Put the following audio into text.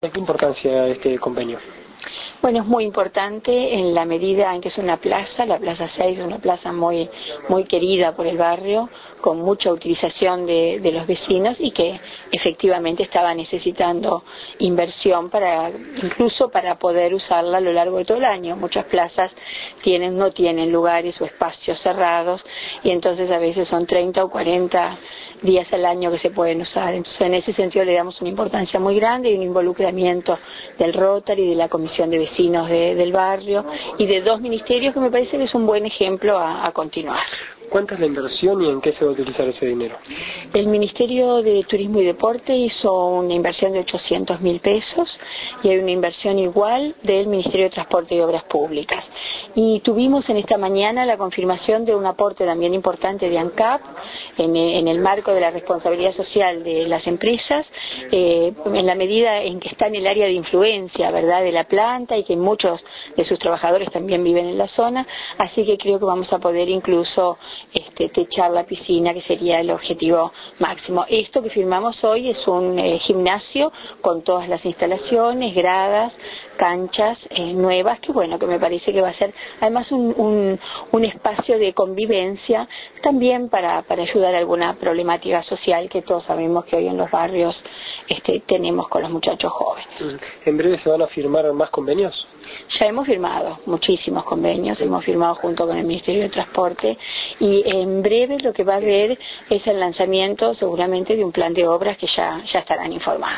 ¿Qué importancia este convenio? Bueno, es muy importante en la medida en que es una plaza, la Plaza 6 es una plaza muy querida por el barrio, con mucha utilización de los vecinos y que efectivamente estaba necesitando inversión incluso para poder usarla a lo largo de todo el año. Muchas plazas no tienen lugares o espacios cerrados y entonces a veces son 30 o 40 días al año que se pueden usar. Entonces en ese sentido le damos una importancia muy grande y un involucramiento del Rotary, de la Comisión de Vecinos del barrio y de dos ministerios que me parece que es un buen ejemplo a continuar. ¿Cuánta es la inversión y en qué se va a utilizar ese dinero? El Ministerio de Turismo y Deporte hizo una inversión de 800.000 pesos y hay una inversión igual del Ministerio de Transporte y Obras Públicas. Y tuvimos en esta mañana la confirmación de un aporte también importante de ANCAP en el marco de la responsabilidad social de las empresas, en la medida en que está en el área de influencia, ¿verdad?, de la planta y que muchos de sus trabajadores también viven en la zona, así que creo que vamos a poder incluso techar la piscina, que sería el objetivo máximo. Esto que firmamos hoy es un gimnasio con todas las instalaciones, gradas, canchas nuevas, que bueno, que me parece que va a ser además un espacio de convivencia también para ayudar a alguna problemática social que todos sabemos que hoy en los barrios tenemos con los muchachos jóvenes. ¿En breve se van a firmar más convenios? Ya hemos firmado muchísimos convenios, hemos firmado junto con el Ministerio de Transporte y en breve lo que va a haber es el lanzamiento seguramente de un plan de obras que ya estarán informados.